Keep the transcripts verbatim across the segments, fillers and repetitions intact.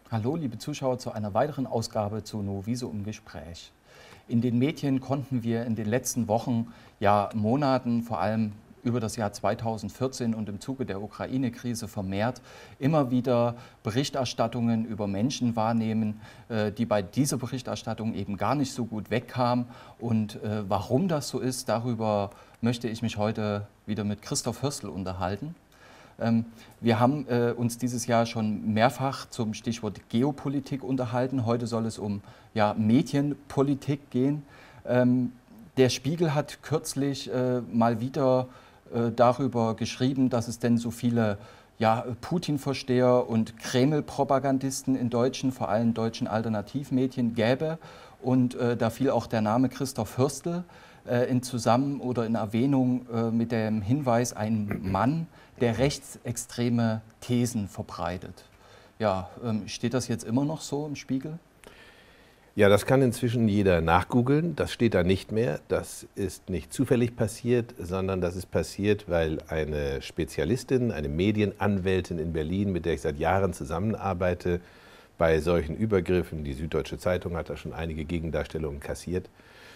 Hallo, liebe Zuschauer, zu einer weiteren Ausgabe zu Noviso im Gespräch. In den Medien konnten wir in den letzten Wochen, ja Monaten, vor allem über das Jahr zweitausendvierzehn und im Zuge der Ukraine-Krise vermehrt, immer wieder Berichterstattungen über Menschen wahrnehmen, äh, die bei dieser Berichterstattung eben gar nicht so gut wegkamen. Und äh, warum das so ist, darüber möchte ich mich heute wieder mit Christoph Hörstl unterhalten. Wir haben äh, uns dieses Jahr schon mehrfach zum Stichwort Geopolitik unterhalten. Heute soll es um ja, Medienpolitik gehen. Ähm, der Spiegel hat kürzlich äh, mal wieder äh, darüber geschrieben, dass es denn so viele ja, Putin-Versteher und Kreml-Propagandisten in deutschen, vor allem deutschen Alternativmedien gäbe. Und äh, da fiel auch der Name Christoph Hörstl äh, in Zusammen- oder in Erwähnung äh, mit dem Hinweis, ein Mann, der rechtsextreme Thesen verbreitet. Ja, ähm, steht das jetzt immer noch so im Spiegel? Ja, das kann inzwischen jeder nachgoogeln. Das steht da nicht mehr. Das ist nicht zufällig passiert, sondern das ist passiert, weil eine Spezialistin, eine Medienanwältin in Berlin, mit der ich seit Jahren zusammenarbeite, bei solchen Übergriffen, die Süddeutsche Zeitung hat da schon einige Gegendarstellungen kassiert,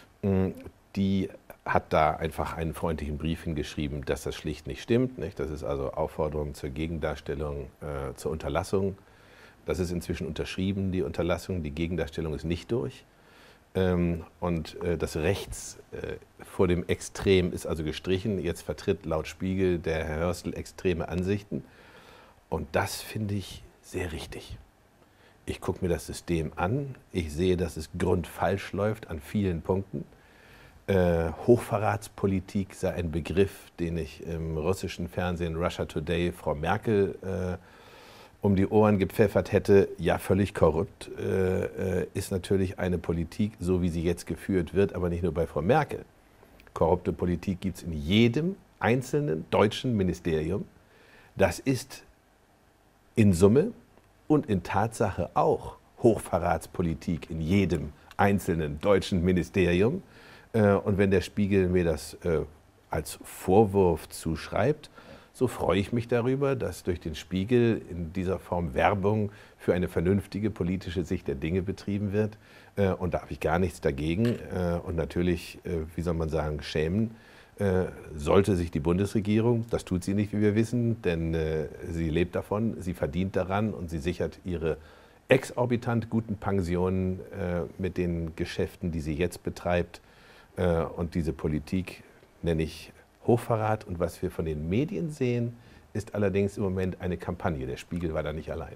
die hat da einfach einen freundlichen Brief hingeschrieben, dass das schlicht nicht stimmt. Nicht? Das ist also Aufforderung zur Gegendarstellung, äh, zur Unterlassung. Das ist inzwischen unterschrieben, die Unterlassung. Die Gegendarstellung ist nicht durch. Ähm, und äh, das Rechts äh, vor dem Extrem ist also gestrichen. Jetzt vertritt laut Spiegel der Herr Hörstl extreme Ansichten. Und das finde ich sehr richtig. Ich gucke mir das System an. Ich sehe, dass es grundfalsch läuft an vielen Punkten. Äh, Hochverratspolitik sei ein Begriff, den ich im russischen Fernsehen Russia Today Frau Merkel äh, um die Ohren gepfeffert hätte. Ja, völlig korrupt äh, ist natürlich eine Politik, so wie sie jetzt geführt wird, aber nicht nur bei Frau Merkel. Korrupte Politik gibt es in jedem einzelnen deutschen Ministerium. Das ist in Summe und in Tatsache auch Hochverratspolitik in jedem einzelnen deutschen Ministerium. Und wenn der Spiegel mir das äh, als Vorwurf zuschreibt, so freue ich mich darüber, dass durch den Spiegel in dieser Form Werbung für eine vernünftige politische Sicht der Dinge betrieben wird. Äh, und da habe ich gar nichts dagegen. Äh, und natürlich, äh, wie soll man sagen, schämen äh, sollte sich die Bundesregierung. Das tut sie nicht, wie wir wissen, denn äh, sie lebt davon, sie verdient daran und sie sichert ihre exorbitant guten Pensionen äh, mit den Geschäften, die sie jetzt betreibt. Und diese Politik nenne ich Hochverrat. Und was wir von den Medien sehen, ist allerdings im Moment eine Kampagne. Der Spiegel war da nicht allein.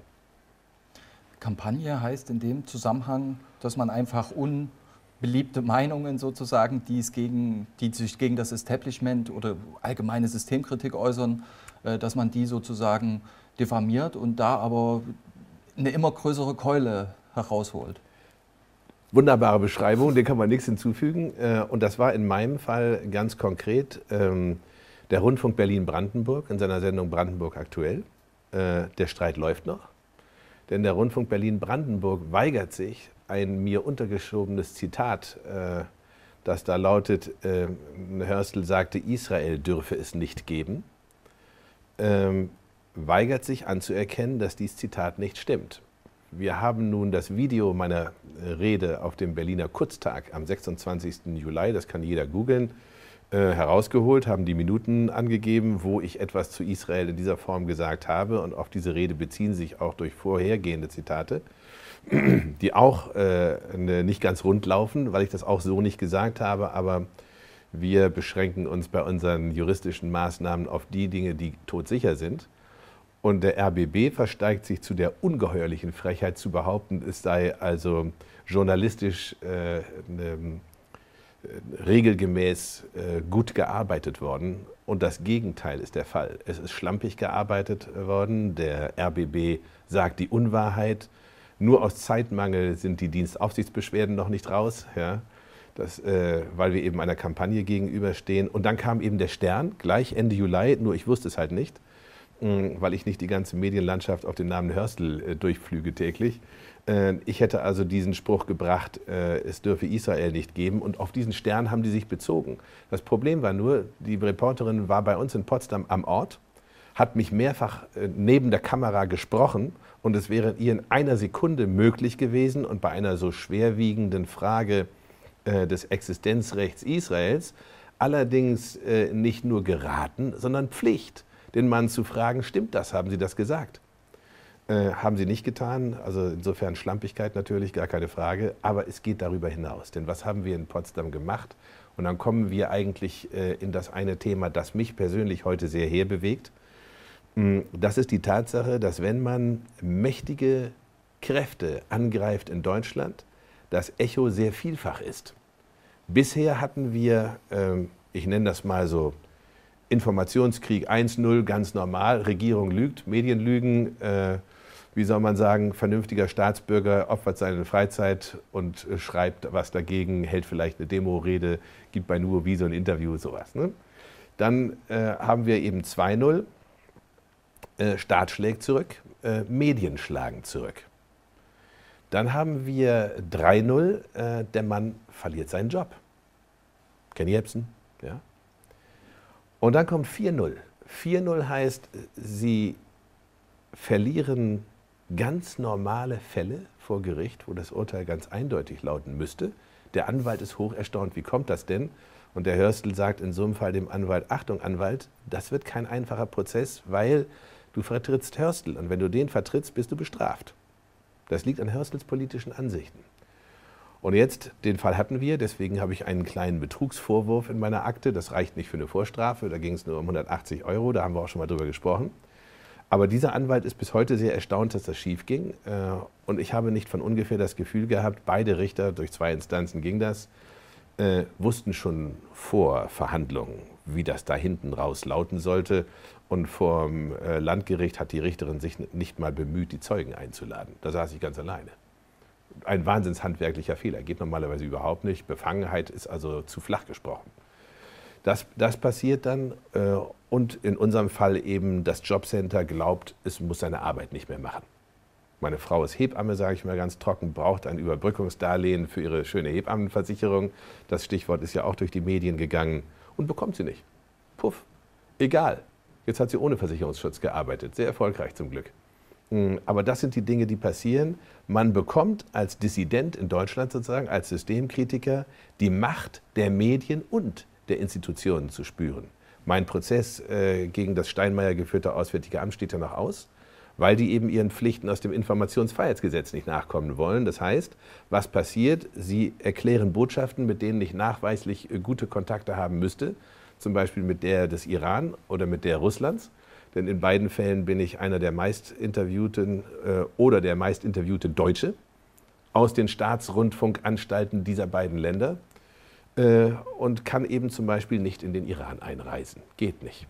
Kampagne heißt in dem Zusammenhang, dass man einfach unbeliebte Meinungen sozusagen, die, es gegen, die sich gegen das Establishment oder allgemeine Systemkritik äußern, dass man die sozusagen diffamiert und da aber eine immer größere Keule herausholt. Wunderbare Beschreibung, dem kann man nichts hinzufügen. Und das war in meinem Fall ganz konkret der Rundfunk Berlin-Brandenburg in seiner Sendung Brandenburg aktuell. Der Streit läuft noch, denn der Rundfunk Berlin-Brandenburg weigert sich, ein mir untergeschobenes Zitat, das da lautet, Hörstl sagte, Israel dürfe es nicht geben, weigert sich anzuerkennen, dass dieses Zitat nicht stimmt. Wir haben nun das Video meiner Rede auf dem Berliner Kurztag am sechsundzwanzigsten Juli, das kann jeder googeln, äh, herausgeholt, haben die Minuten angegeben, wo ich etwas zu Israel in dieser Form gesagt habe. Und auf diese Rede beziehen sich auch durch vorhergehende Zitate, die auch äh, nicht ganz rund laufen, weil ich das auch so nicht gesagt habe. Aber wir beschränken uns bei unseren juristischen Maßnahmen auf die Dinge, die todsicher sind. Und der R B B versteigt sich zu der ungeheuerlichen Frechheit zu behaupten, es sei also journalistisch äh, ne, regelgemäß äh, gut gearbeitet worden. Und das Gegenteil ist der Fall. Es ist schlampig gearbeitet worden. Der R B B sagt die Unwahrheit. Nur aus Zeitmangel sind die Dienstaufsichtsbeschwerden noch nicht raus, ja, das, äh, weil wir eben einer Kampagne gegenüberstehen. Und dann kam eben der Stern, gleich Ende Juli, nur ich wusste es halt nicht, weil ich nicht die ganze Medienlandschaft auf den Namen Hörstl äh, durchflüge täglich. Äh, ich hätte also diesen Spruch gebracht, äh, es dürfe Israel nicht geben, und auf diesen Stern haben die sich bezogen. Das Problem war nur, die Reporterin war bei uns in Potsdam am Ort, hat mich mehrfach äh, neben der Kamera gesprochen und es wäre ihr in einer Sekunde möglich gewesen und bei einer so schwerwiegenden Frage äh, des Existenzrechts Israels allerdings äh, nicht nur geraten, sondern Pflicht, den Mann zu fragen, stimmt das, haben Sie das gesagt? Äh, haben Sie nicht getan, also insofern Schlampigkeit natürlich, gar keine Frage, aber es geht darüber hinaus, denn was haben wir in Potsdam gemacht? Und dann kommen wir eigentlich äh, in das eine Thema, das mich persönlich heute sehr herbewegt. Das ist die Tatsache, dass wenn man mächtige Kräfte angreift in Deutschland, das Echo sehr vielfach ist. Bisher hatten wir, äh, ich nenne das mal so, Informationskrieg eins null, ganz normal, Regierung lügt, Medien lügen, äh, wie soll man sagen, vernünftiger Staatsbürger opfert seine Freizeit und äh, schreibt was dagegen, hält vielleicht eine Demo-Rede, gibt bei Nuo wie so ein Interview, sowas. Ne? Dann äh, haben wir eben zwei null, äh, Staat schlägt zurück, äh, Medien schlagen zurück. Dann haben wir drei null, äh, der Mann verliert seinen Job. Kenny Jebsen, ja. Und dann kommt vier null. vier null heißt, Sie verlieren ganz normale Fälle vor Gericht, wo das Urteil ganz eindeutig lauten müsste. Der Anwalt ist hoch erstaunt, wie kommt das denn? Und der Hörstel sagt in so einem Fall dem Anwalt, Achtung Anwalt, das wird kein einfacher Prozess, weil du vertrittst Hörstel. Und wenn du den vertrittst, bist du bestraft. Das liegt an Hörstels politischen Ansichten. Und jetzt, den Fall hatten wir, deswegen habe ich einen kleinen Betrugsvorwurf in meiner Akte. Das reicht nicht für eine Vorstrafe, da ging es nur um hundertachtzig Euro, da haben wir auch schon mal drüber gesprochen. Aber dieser Anwalt ist bis heute sehr erstaunt, dass das schief ging. Und ich habe nicht von ungefähr das Gefühl gehabt, beide Richter, durch zwei Instanzen ging das, äh, wussten schon vor Verhandlungen, wie das da hinten raus lauten sollte. Und vor dem äh, Landgericht hat die Richterin sich nicht mal bemüht, die Zeugen einzuladen. Da saß ich ganz alleine. Ein wahnsinns handwerklicher Fehler, geht normalerweise überhaupt nicht. Befangenheit ist also zu flach gesprochen. Das, das passiert dann äh, und in unserem Fall eben das Jobcenter glaubt, es muss seine Arbeit nicht mehr machen. Meine Frau ist Hebamme, sage ich mal ganz trocken, braucht ein Überbrückungsdarlehen für ihre schöne Hebammenversicherung. Das Stichwort ist ja auch durch die Medien gegangen und bekommt sie nicht. Puff, egal. Jetzt hat sie ohne Versicherungsschutz gearbeitet, sehr erfolgreich zum Glück. Aber das sind die Dinge, die passieren. Man bekommt als Dissident in Deutschland sozusagen, als Systemkritiker, die Macht der Medien und der Institutionen zu spüren. Mein Prozess äh, gegen das Steinmeier geführte Auswärtige Amt steht ja noch aus, weil die eben ihren Pflichten aus dem Informationsfreiheitsgesetz nicht nachkommen wollen. Das heißt, was passiert? Sie erklären Botschaften, mit denen ich nachweislich äh, gute Kontakte haben müsste, zum Beispiel mit der des Iran oder mit der Russlands. Denn in beiden Fällen bin ich einer der meistinterviewten äh, oder der meistinterviewte Deutsche aus den Staatsrundfunkanstalten dieser beiden Länder äh, und kann eben zum Beispiel nicht in den Iran einreisen. Geht nicht.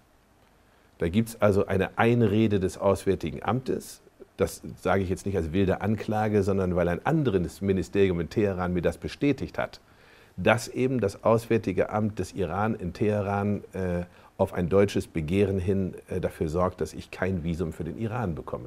Da gibt es also eine Einrede des Auswärtigen Amtes. Das sage ich jetzt nicht als wilde Anklage, sondern weil ein anderes Ministerium in Teheran mir das bestätigt hat, dass eben das Auswärtige Amt des Iran in Teheran äh, auf ein deutsches Begehren hin äh, dafür sorgt, dass ich kein Visum für den Iran bekomme.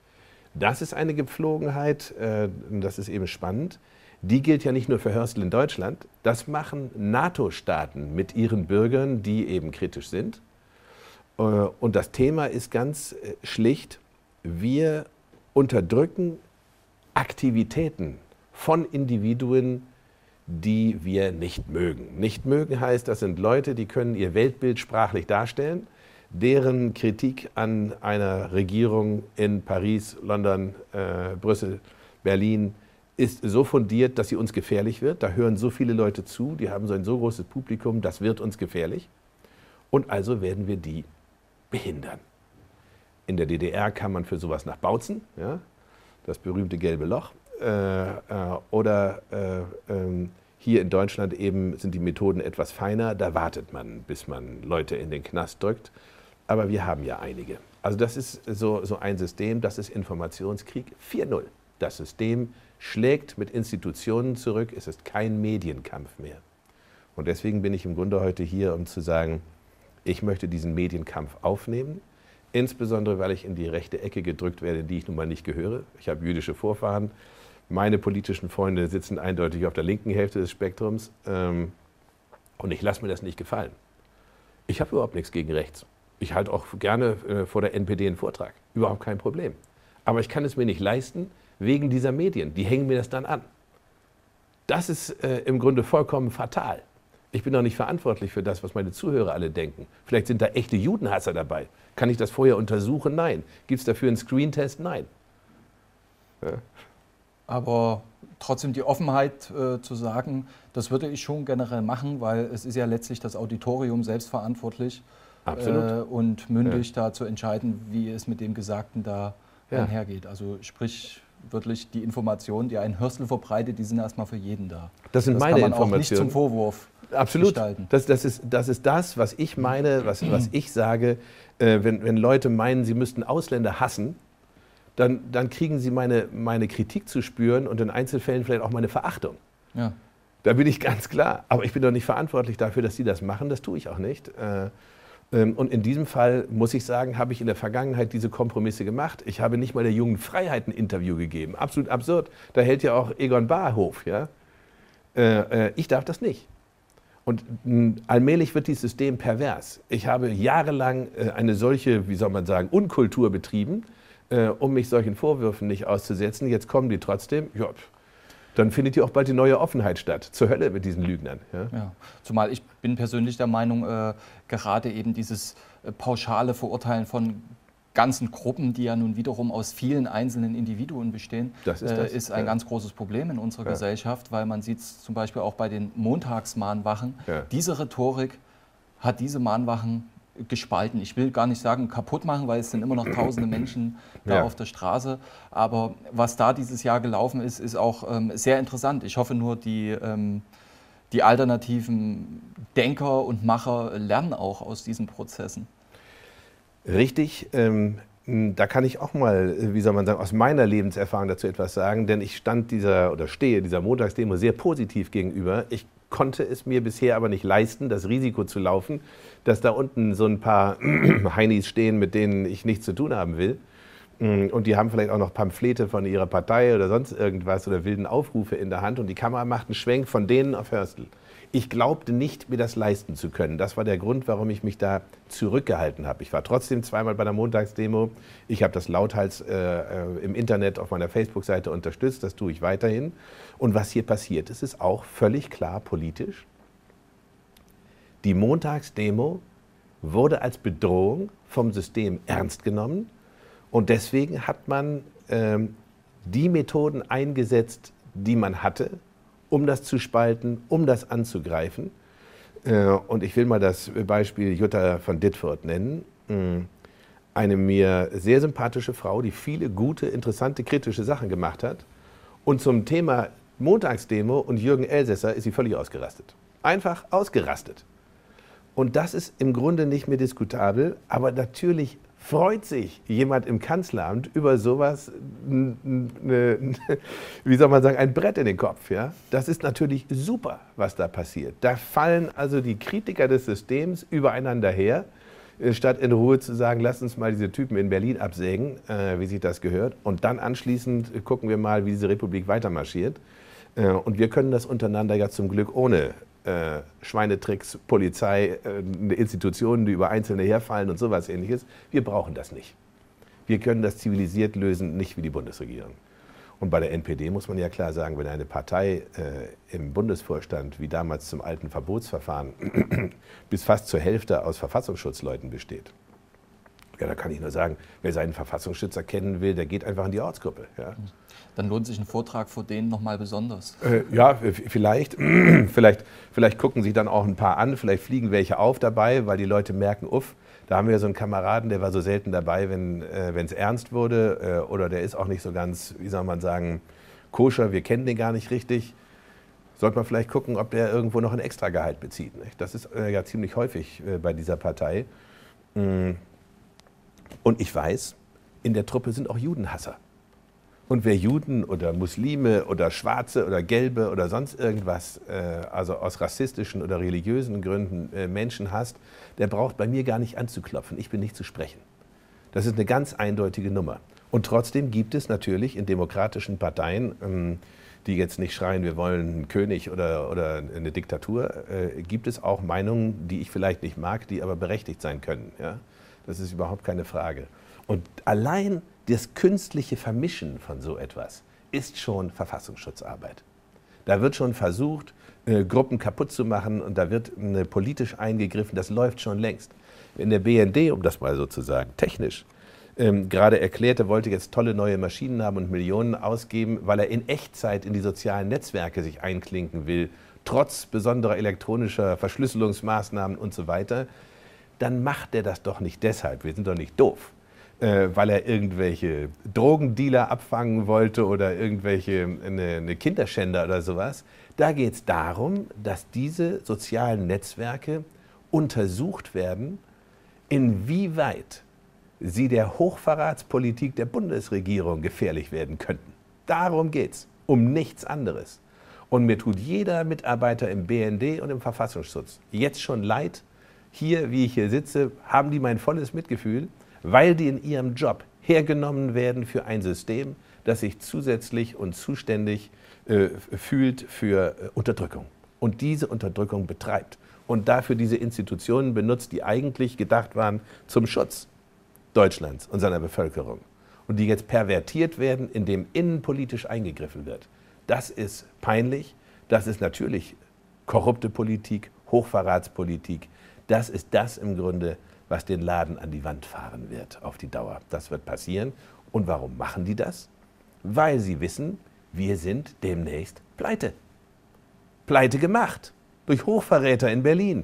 Das ist eine Gepflogenheit, äh, das ist eben spannend. Die gilt ja nicht nur für Hörstel in Deutschland, das machen NATO-Staaten mit ihren Bürgern, die eben kritisch sind. Äh, und das Thema ist ganz äh, schlicht, wir unterdrücken Aktivitäten von Individuen, die wir nicht mögen. Nicht mögen heißt, das sind Leute, die können ihr Weltbild sprachlich darstellen, deren Kritik an einer Regierung in Paris, London, äh, Brüssel, Berlin ist so fundiert, dass sie uns gefährlich wird. Da hören so viele Leute zu, die haben so ein so großes Publikum, das wird uns gefährlich. Und also werden wir die behindern. In der D D R kam man für sowas nach Bautzen, ja, das berühmte gelbe Loch. Äh, äh, oder äh, äh, hier in Deutschland eben sind die Methoden etwas feiner, da wartet man, bis man Leute in den Knast drückt. Aber wir haben ja einige. Also das ist so, so ein System, das ist Informationskrieg vier null. Das System schlägt mit Institutionen zurück, es ist kein Medienkampf mehr. Und deswegen bin ich im Grunde heute hier, um zu sagen, ich möchte diesen Medienkampf aufnehmen, insbesondere weil ich in die rechte Ecke gedrückt werde, in die ich nun mal nicht gehöre. Ich habe jüdische Vorfahren. Meine politischen Freunde sitzen eindeutig auf der linken Hälfte des Spektrums ähm, und ich lasse mir das nicht gefallen. Ich habe überhaupt nichts gegen rechts. Ich halte auch gerne äh, vor der N P D einen Vortrag, überhaupt kein Problem. aber ich kann es mir nicht leisten wegen dieser Medien. Die hängen mir das dann an. Das ist äh, im Grunde vollkommen fatal. Ich bin doch nicht verantwortlich für das, was meine Zuhörer alle denken. Vielleicht sind da echte Judenhasser dabei. Kann ich das vorher untersuchen? Nein. Gibt es dafür einen Screentest? Nein. Ja. Aber trotzdem die Offenheit äh, zu sagen, das würde ich schon generell machen, weil es ist ja letztlich das Auditorium selbstverantwortlich. Absolut. Äh, und mündig Ja. da zu entscheiden, wie es mit dem Gesagten da Ja. einhergeht. Also sprich wirklich die Informationen, die ein Hörstel verbreitet, die sind erstmal für jeden da. Das sind das meine kann man Informationen. auch nicht zum Vorwurf Absolut. gestalten. Das, das, ist, das ist das, was ich meine, was, was ich sage. Äh, wenn, wenn Leute meinen, sie müssten Ausländer hassen, dann, dann kriegen sie meine, meine Kritik zu spüren und in Einzelfällen vielleicht auch meine Verachtung. Ja. Da bin ich ganz klar. Aber ich bin doch nicht verantwortlich dafür, dass sie das machen. Das tue ich auch nicht. Äh, ähm, und in diesem Fall, muss ich sagen, habe ich in der Vergangenheit diese Kompromisse gemacht. Ich habe nicht mal der Jungen Freiheit ein Interview gegeben. Absolut absurd. Da hält ja auch Egon Bahrhof. Ja? Äh, äh, ich darf das nicht. Und mh, allmählich wird dieses System pervers. Ich habe jahrelang äh, eine solche, wie soll man sagen, Unkultur betrieben, äh, um mich solchen Vorwürfen nicht auszusetzen. Jetzt kommen die trotzdem. Ja, dann findet hier auch bald die neue Offenheit statt. Zur Hölle mit diesen Lügnern. Ja? Ja. Zumal ich bin persönlich der Meinung, äh, gerade eben dieses äh, pauschale Verurteilen von ganzen Gruppen, die ja nun wiederum aus vielen einzelnen Individuen bestehen, Das ist, das. äh, ist ein Ja. ganz großes Problem in unserer Ja. Gesellschaft, weil man sieht es zum Beispiel auch bei den Montagsmahnwachen. Ja. Diese Rhetorik hat diese Mahnwachen gespalten. Ich will gar nicht sagen kaputt machen, weil es sind immer noch tausende Menschen da Ja. auf der Straße. Aber was da dieses Jahr gelaufen ist, ist auch ähm, sehr interessant. Ich hoffe nur, die, ähm, die alternativen Denker und Macher lernen auch aus diesen Prozessen. Richtig. Ähm, da kann ich auch mal, wie soll man sagen, aus meiner Lebenserfahrung dazu etwas sagen, denn ich stand dieser oder stehe dieser Montagsdemo sehr positiv gegenüber. Ich konnte es mir bisher aber nicht leisten, das Risiko zu laufen, dass da unten so ein paar Heinis stehen, mit denen ich nichts zu tun haben will. Und die haben vielleicht auch noch Pamphlete von ihrer Partei oder sonst irgendwas oder wilden Aufrufe in der Hand und die Kamera macht einen Schwenk von denen auf Hörstel. Ich glaubte nicht, mir das leisten zu können. Das war der Grund, warum ich mich da zurückgehalten habe. Ich war trotzdem zweimal bei der Montagsdemo. Ich habe das lauthals äh, im Internet auf meiner Facebook-Seite unterstützt. Das tue ich weiterhin. Und was hier passiert ist, ist auch völlig klar politisch. Die Montagsdemo wurde als Bedrohung vom System ernst genommen. Und deswegen hat man ähm, die Methoden eingesetzt, die man hatte, um das zu spalten, um das anzugreifen. Äh, und ich will mal das Beispiel Jutta von Ditfurth nennen. Eine mir sehr sympathische Frau, die viele gute, interessante, kritische Sachen gemacht hat. Und zum Thema Montagsdemo und Jürgen Elsässer ist sie völlig ausgerastet. Einfach ausgerastet. Und das ist im Grunde nicht mehr diskutabel, aber natürlich freut sich jemand im Kanzleramt über sowas, ne, wie soll man sagen, ein Brett in den Kopf. Ja? Das ist natürlich super, was da passiert. Da fallen also die Kritiker des Systems übereinander her, statt in Ruhe zu sagen, lasst uns mal diese Typen in Berlin absägen, äh, wie sich das gehört. Und dann anschließend gucken wir mal, wie diese Republik weitermarschiert. Äh, und wir können das untereinander ja zum Glück ohne Äh, Schweinetricks, Polizei, äh, Institutionen, die über Einzelne herfallen und sowas Ähnliches. Wir brauchen das nicht. Wir können das zivilisiert lösen, nicht wie die Bundesregierung. Und bei der N P D muss man ja klar sagen, wenn eine Partei äh, im Bundesvorstand, wie damals zum alten Verbotsverfahren, bis fast zur Hälfte aus Verfassungsschutzleuten besteht, ja, da kann ich nur sagen, wer seinen Verfassungsschützer kennen will, der geht einfach in die Ortsgruppe. Ja. Dann lohnt sich ein Vortrag vor denen nochmal besonders. Äh, ja, vielleicht, vielleicht, vielleicht gucken sich dann auch ein paar an, vielleicht fliegen welche auf dabei, weil die Leute merken, uff, da haben wir so einen Kameraden, der war so selten dabei, wenn äh, es ernst wurde, äh, oder der ist auch nicht so ganz, wie soll man sagen, koscher, wir kennen den gar nicht richtig. Sollte man vielleicht gucken, ob der irgendwo noch ein Extragehalt bezieht. Nicht? Das ist äh, ja ziemlich häufig äh, bei dieser Partei. Mm. Und ich weiß, in der Truppe sind auch Judenhasser. Und wer Juden oder Muslime oder Schwarze oder Gelbe oder sonst irgendwas, äh, also aus rassistischen oder religiösen Gründen äh, Menschen hasst, der braucht bei mir gar nicht anzuklopfen. Ich bin nicht zu sprechen. Das ist eine ganz eindeutige Nummer. Und trotzdem gibt es natürlich in demokratischen Parteien, ähm, die jetzt nicht schreien, wir wollen einen König oder, oder eine Diktatur, äh, gibt es auch Meinungen, die ich vielleicht nicht mag, die aber berechtigt sein können. Ja? Das ist überhaupt keine Frage. Und allein das künstliche Vermischen von so etwas ist schon Verfassungsschutzarbeit. Da wird schon versucht, äh, Gruppen kaputt zu machen und da wird äh, politisch eingegriffen. Das läuft schon längst. Wenn der B N D, um das mal so zu sagen, technisch, ähm, gerade erklärte, wollte jetzt tolle neue Maschinen haben und Millionen ausgeben, weil er in Echtzeit in die sozialen Netzwerke sich einklinken will, trotz besonderer elektronischer Verschlüsselungsmaßnahmen und so weiter, dann macht er das doch nicht deshalb. Wir sind doch nicht doof. Äh, weil er irgendwelche Drogendealer abfangen wollte oder irgendwelche eine, eine Kinderschänder oder sowas. Da geht es darum, dass diese sozialen Netzwerke untersucht werden, inwieweit sie der Hochverratspolitik der Bundesregierung gefährlich werden könnten. Darum geht es, um nichts anderes. Und mir tut jeder Mitarbeiter im B N D und im Verfassungsschutz jetzt schon leid. Hier, wie ich hier sitze, haben die mein volles Mitgefühl, weil die in ihrem Job hergenommen werden für ein System, das sich zusätzlich und zuständig äh, fühlt für äh, Unterdrückung und diese Unterdrückung betreibt und dafür diese Institutionen benutzt, die eigentlich gedacht waren zum Schutz Deutschlands und seiner Bevölkerung und die jetzt pervertiert werden, indem innenpolitisch eingegriffen wird. Das ist peinlich, das ist natürlich korrupte Politik, Hochverratspolitik, das ist das im Grunde, was den Laden an die Wand fahren wird auf die Dauer. Das wird passieren. Und warum machen die das? Weil sie wissen, wir sind demnächst pleite. Pleite gemacht durch Hochverräter in Berlin.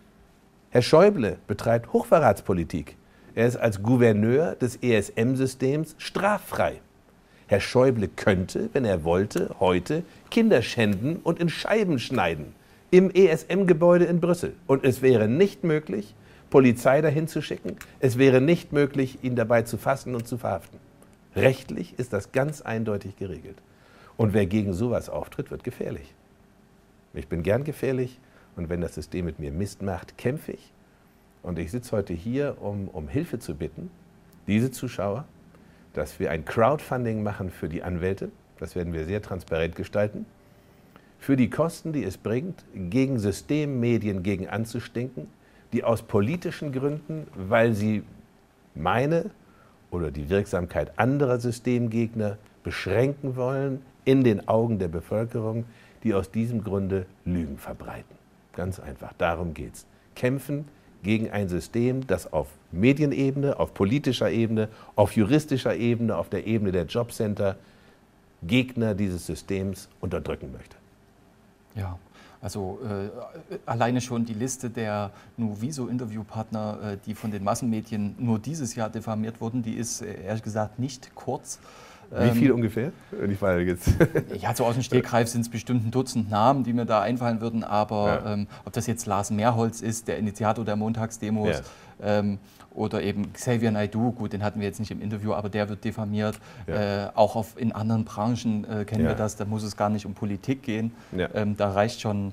Herr Schäuble betreibt Hochverratspolitik. Er ist als Gouverneur des E S M-Systems straffrei. Herr Schäuble könnte, wenn er wollte, heute Kinder schänden und in Scheiben schneiden im E S M-Gebäude in Brüssel. Und es wäre nicht möglich, Polizei dahin zu schicken. Es wäre nicht möglich, ihn dabei zu fassen und zu verhaften. Rechtlich ist das ganz eindeutig geregelt. Und wer gegen sowas auftritt, wird gefährlich. Ich bin gern gefährlich und wenn das System mit mir Mist macht, kämpfe ich. Und ich sitze heute hier, um, um Hilfe zu bitten, diese Zuschauer, dass wir ein Crowdfunding machen für die Anwälte. Das werden wir sehr transparent gestalten. Für die Kosten, die es bringt, gegen Systemmedien gegen anzustinken, die aus politischen Gründen, weil sie meine oder die Wirksamkeit anderer Systemgegner beschränken wollen, in den Augen der Bevölkerung, die aus diesem Grunde Lügen verbreiten. Ganz einfach, darum geht es. Kämpfen gegen ein System, das auf Medienebene, auf politischer Ebene, auf juristischer Ebene, auf der Ebene der Jobcenter Gegner dieses Systems unterdrücken möchte. Ja. Also äh, alleine schon die Liste der Nuviso-Interviewpartner, äh, die von den Massenmedien nur dieses Jahr diffamiert wurden, die ist äh, ehrlich gesagt nicht kurz. Wie viel ähm, ungefähr? Ich war jetzt ja, so aus dem Stegreif sind es bestimmt ein Dutzend Namen, die mir da einfallen würden, aber ja. ähm, ob das jetzt Lars Mehrholz ist, der Initiator der Montagsdemos, ja. ähm, oder eben Xavier Naidoo, gut, den hatten wir jetzt nicht im Interview, aber der wird diffamiert. Ja. Äh, auch auf, in anderen Branchen äh, kennen ja. wir das, da muss es gar nicht um Politik gehen. Ja. Ähm, da reicht schon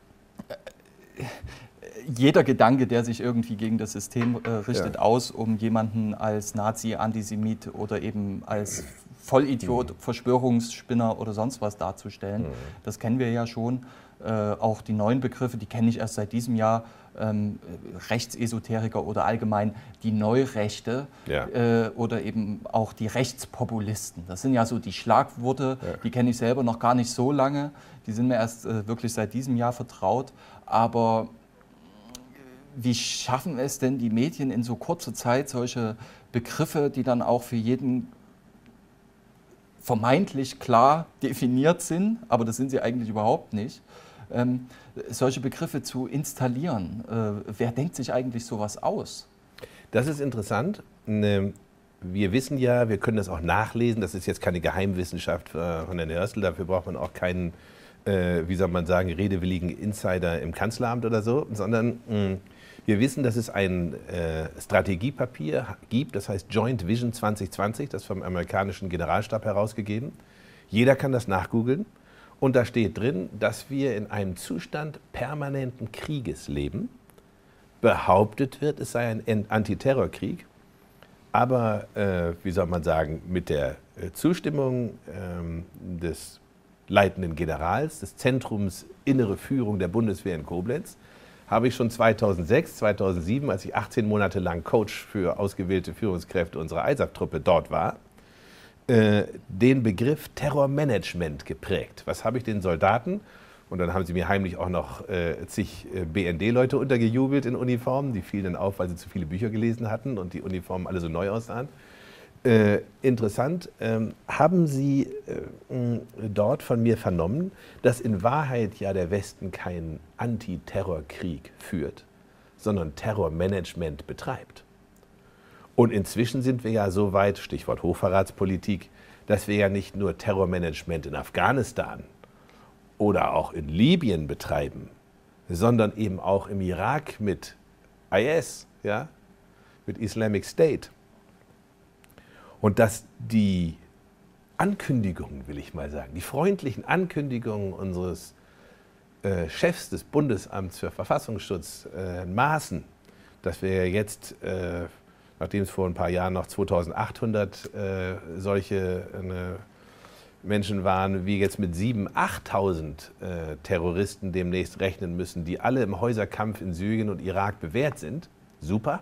äh, jeder Gedanke, der sich irgendwie gegen das System äh, richtet, ja. aus, um jemanden als Nazi, Antisemit oder eben als Vollidiot, mhm. Verschwörungsspinner oder sonst was darzustellen. Mhm. Das kennen wir ja schon. Äh, auch die neuen Begriffe, die kenne ich erst seit diesem Jahr. Ähm, Rechtsesoteriker oder allgemein die Neurechte ja. äh, oder eben auch die Rechtspopulisten. Das sind ja so die Schlagworte, ja. die kenne ich selber noch gar nicht so lange. Die sind mir erst äh, wirklich seit diesem Jahr vertraut. Aber wie schaffen es denn die Medien in so kurzer Zeit, solche Begriffe, die dann auch für jeden vermeintlich klar definiert sind, aber das sind sie eigentlich überhaupt nicht, ähm, solche Begriffe zu installieren? Äh, wer denkt sich eigentlich sowas aus? Das ist interessant. Wir wissen ja, wir können das auch nachlesen, das ist jetzt keine Geheimwissenschaft von Herrn Hörstel, dafür braucht man auch keinen, äh, wie soll man sagen, redewilligen Insider im Kanzleramt oder so, sondern mh, wir wissen, dass es ein äh, Strategiepapier gibt, das heißt Joint Vision zwanzig zwanzig, das vom amerikanischen Generalstab herausgegeben. Jeder kann das nachgoogeln und da steht drin, dass wir in einem Zustand permanenten Krieges leben. Behauptet wird, es sei ein Antiterrorkrieg, aber, äh, wie soll man sagen, mit der äh, Zustimmung ähm, des leitenden Generals, des Zentrums Innere Führung der Bundeswehr in Koblenz, habe ich schon zweitausendsechs, zweitausendsieben, als ich achtzehn Monate lang Coach für ausgewählte Führungskräfte unserer I S A F-Truppe dort war, äh, den Begriff Terrormanagement geprägt. Was habe ich den Soldaten? Und dann haben sie mir heimlich auch noch äh, zig äh, B N D-Leute untergejubelt in Uniformen. Die fielen dann auf, weil sie zu viele Bücher gelesen hatten und die Uniformen alle so neu aussahen. Äh, interessant, ähm, haben Sie äh, dort von mir vernommen, dass in Wahrheit ja der Westen keinen Antiterrorkrieg führt, sondern Terrormanagement betreibt. Und inzwischen sind wir ja so weit, Stichwort Hochverratspolitik, dass wir ja nicht nur Terrormanagement in Afghanistan oder auch in Libyen betreiben, sondern eben auch im Irak mit I S, ja, mit Islamic State. Und dass die Ankündigungen, will ich mal sagen, die freundlichen Ankündigungen unseres äh, Chefs des Bundesamts für Verfassungsschutz, äh, Maaßen, dass wir jetzt, äh, nachdem es vor ein paar Jahren noch zweitausendachthundert äh, solche äh, Menschen waren, wie jetzt mit siebentausend, achttausend äh, Terroristen demnächst rechnen müssen, die alle im Häuserkampf in Syrien und Irak bewährt sind. Super.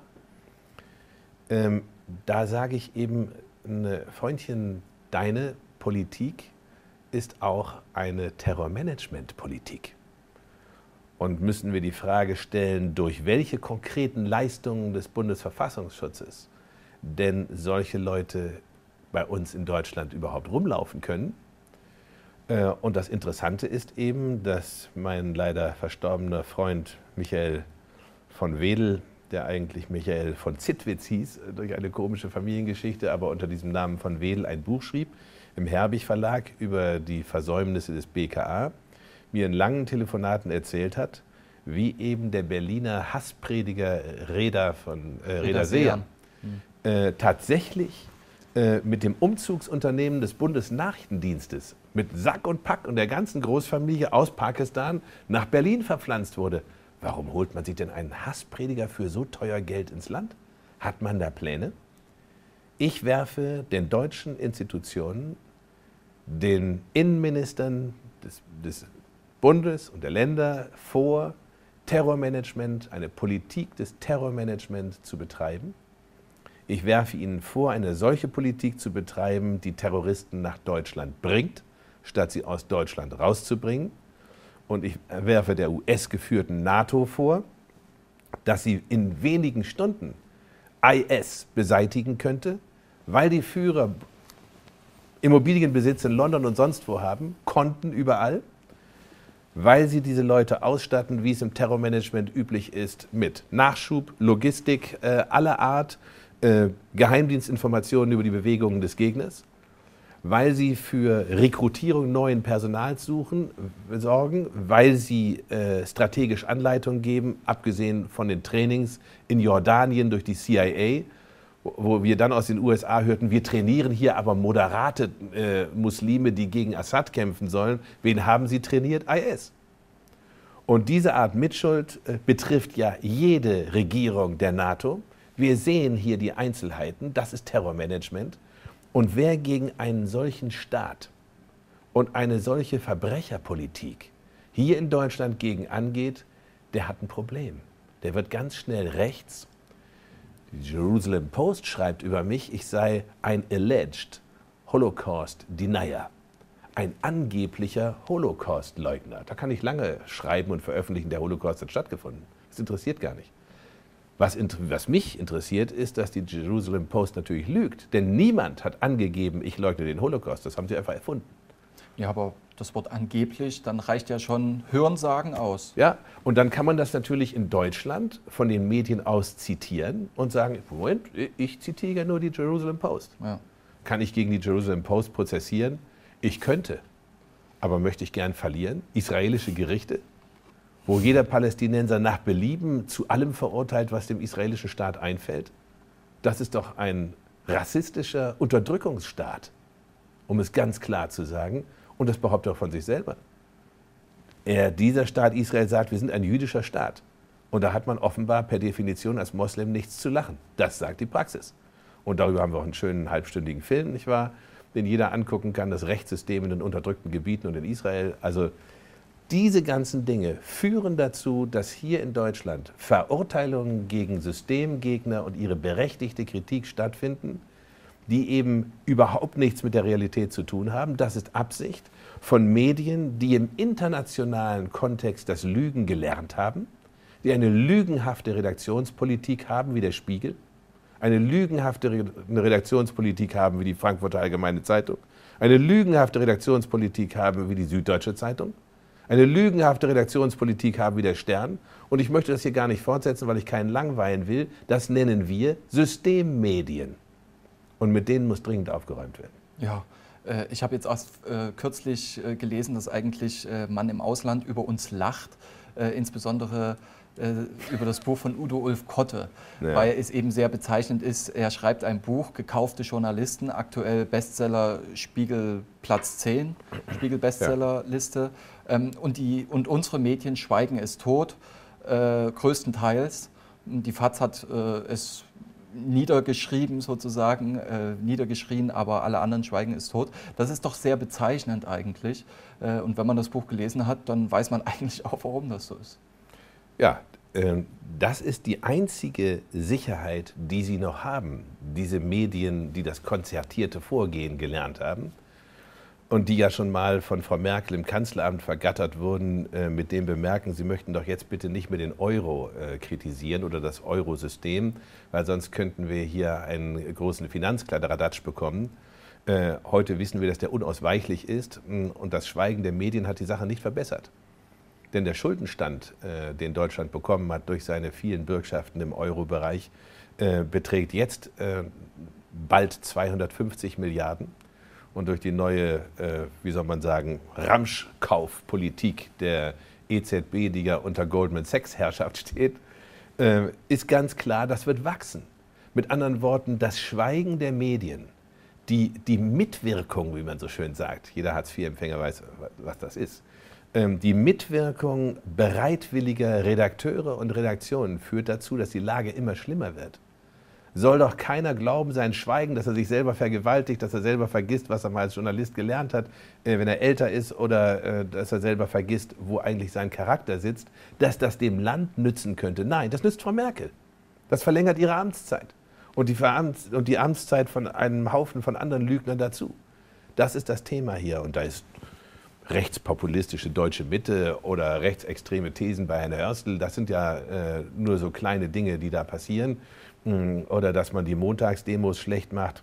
Ähm, da sage ich eben, ne, Freundchen, deine Politik ist auch eine Terrormanagement-Politik. Und müssen wir die Frage stellen, durch welche konkreten Leistungen des Bundesverfassungsschutzes denn solche Leute bei uns in Deutschland überhaupt rumlaufen können. Und das Interessante ist eben, dass mein leider verstorbener Freund Michael von Wedel, der eigentlich Michael von Zittwitz hieß, durch eine komische Familiengeschichte, aber unter diesem Namen von Wedel ein Buch schrieb, im Herbig Verlag über die Versäumnisse des B K A, mir in langen Telefonaten erzählt hat, wie eben der Berliner Hassprediger Reda von äh, Reda Seehan äh, tatsächlich äh, mit dem Umzugsunternehmen des Bundesnachrichtendienstes mit Sack und Pack und der ganzen Großfamilie aus Pakistan nach Berlin verpflanzt wurde. Warum holt man sich denn einen Hassprediger für so teuer Geld ins Land? Hat man da Pläne? Ich werfe den deutschen Institutionen, den Innenministern des, des Bundes und der Länder vor, Terrormanagement, eine Politik des Terrormanagements zu betreiben. Ich werfe ihnen vor, eine solche Politik zu betreiben, die Terroristen nach Deutschland bringt, statt sie aus Deutschland rauszubringen. Und ich werfe der U S-geführten NATO vor, dass sie in wenigen Stunden I S beseitigen könnte, weil die Führer Immobilienbesitz in London und sonst wo haben, Konten überall, weil sie diese Leute ausstatten, wie es im Terrormanagement üblich ist, mit Nachschub, Logistik äh, aller Art, äh, Geheimdienstinformationen über die Bewegungen des Gegners, weil sie für Rekrutierung neuen Personals suchen, sorgen, weil sie äh, strategisch Anleitung geben, abgesehen von den Trainings in Jordanien durch die C I A, wo, wo wir dann aus den U S A hörten, wir trainieren hier aber moderate äh, Muslime, die gegen Assad kämpfen sollen. Wen haben sie trainiert? I S. Und diese Art Mitschuld äh, betrifft ja jede Regierung der NATO. Wir sehen hier die Einzelheiten, das ist Terrormanagement. Und wer gegen einen solchen Staat und eine solche Verbrecherpolitik hier in Deutschland gegen angeht, der hat ein Problem. Der wird ganz schnell rechts. Die Jerusalem Post schreibt über mich, ich sei ein alleged Holocaust Denier, ein angeblicher Holocaust-Leugner. Da kann ich lange schreiben und veröffentlichen, der Holocaust hat stattgefunden. Das interessiert gar nicht. Was, was mich interessiert, ist, dass die Jerusalem Post natürlich lügt. Denn niemand hat angegeben, ich leugne den Holocaust. Das haben sie einfach erfunden. Ja, aber das Wort angeblich, dann reicht ja schon Hörensagen aus. Ja, und dann kann man das natürlich in Deutschland von den Medien aus zitieren und sagen, Moment, ich zitiere ja nur die Jerusalem Post. Ja. Kann ich gegen die Jerusalem Post prozessieren? Ich könnte. Aber möchte ich gern verlieren? Israelische Gerichte? Wo jeder Palästinenser nach Belieben zu allem verurteilt, was dem israelischen Staat einfällt? Das ist doch ein rassistischer Unterdrückungsstaat, um es ganz klar zu sagen. Und das behauptet er von sich selber. Er, dieser Staat Israel sagt, wir sind ein jüdischer Staat. Und da hat man offenbar per Definition als Moslem nichts zu lachen. Das sagt die Praxis. Und darüber haben wir auch einen schönen halbstündigen Film, nicht wahr? Den jeder angucken kann, das Rechtssystem in den unterdrückten Gebieten und in Israel. Also diese ganzen Dinge führen dazu, dass hier in Deutschland Verurteilungen gegen Systemgegner und ihre berechtigte Kritik stattfinden, die eben überhaupt nichts mit der Realität zu tun haben. Das ist Absicht von Medien, die im internationalen Kontext das Lügen gelernt haben, die eine lügenhafte Redaktionspolitik haben wie der Spiegel, eine lügenhafte Redaktionspolitik haben wie die Frankfurter Allgemeine Zeitung, eine lügenhafte Redaktionspolitik haben wie die Süddeutsche Zeitung, eine lügenhafte Redaktionspolitik haben wie der Stern. Und ich möchte das hier gar nicht fortsetzen, weil ich keinen langweilen will. Das nennen wir Systemmedien. Und mit denen muss dringend aufgeräumt werden. Ja, äh, ich habe jetzt erst äh, kürzlich äh, gelesen, dass eigentlich äh, man im Ausland über uns lacht, äh, insbesondere äh, über das Buch von Udo Ulf Kotte, ja. Weil es eben sehr bezeichnend ist. Er schreibt ein Buch, Gekaufte Journalisten, aktuell Bestseller Spiegel Platz zehn, Spiegel-Bestsellerliste. Ja. Ähm, und, die, und unsere Medien schweigen es tot, äh, größtenteils. Die FAZ hat äh, es niedergeschrieben sozusagen, äh, niedergeschrien, aber alle anderen schweigen es tot. Das ist doch sehr bezeichnend eigentlich. Äh, und wenn man das Buch gelesen hat, dann weiß man eigentlich auch, warum das so ist. Ja, äh, das ist die einzige Sicherheit, die Sie noch haben. Diese Medien, die das konzertierte Vorgehen gelernt haben und die ja schon mal von Frau Merkel im Kanzleramt vergattert wurden, äh, mit dem Bemerken, Sie möchten doch jetzt bitte nicht mehr den Euro äh, kritisieren oder das Eurosystem, weil sonst könnten wir hier einen großen Finanzkladderadatsch bekommen. Äh, heute wissen wir, dass der unausweichlich ist und das Schweigen der Medien hat die Sache nicht verbessert. Denn der Schuldenstand, äh, den Deutschland bekommen hat durch seine vielen Bürgschaften im Euro-Bereich, äh, beträgt jetzt äh, bald zweihundertfünfzig Milliarden. Und durch die neue, äh, wie soll man sagen, Ramschkaufpolitik der E Z B, die ja unter Goldman Sachs Herrschaft steht, äh, ist ganz klar, das wird wachsen. Mit anderen Worten, das Schweigen der Medien, die, die Mitwirkung, wie man so schön sagt, jeder Hartz vier Empfänger weiß, was das ist, ähm, die Mitwirkung bereitwilliger Redakteure und Redaktionen führt dazu, dass die Lage immer schlimmer wird. Soll doch keiner glauben, sein Schweigen, dass er sich selber vergewaltigt, dass er selber vergisst, was er mal als Journalist gelernt hat, äh, wenn er älter ist, oder äh, dass er selber vergisst, wo eigentlich sein Charakter sitzt, dass das dem Land nützen könnte. Nein, das nützt Frau Merkel. Das verlängert ihre Amtszeit und die, Veramts- und die Amtszeit von einem Haufen von anderen Lügnern dazu. Das ist das Thema hier und da ist rechtspopulistische deutsche Mitte oder rechtsextreme Thesen bei Herrn Hörstel, das sind ja äh, nur so kleine Dinge, die da passieren. Oder dass man die Montagsdemos schlecht macht,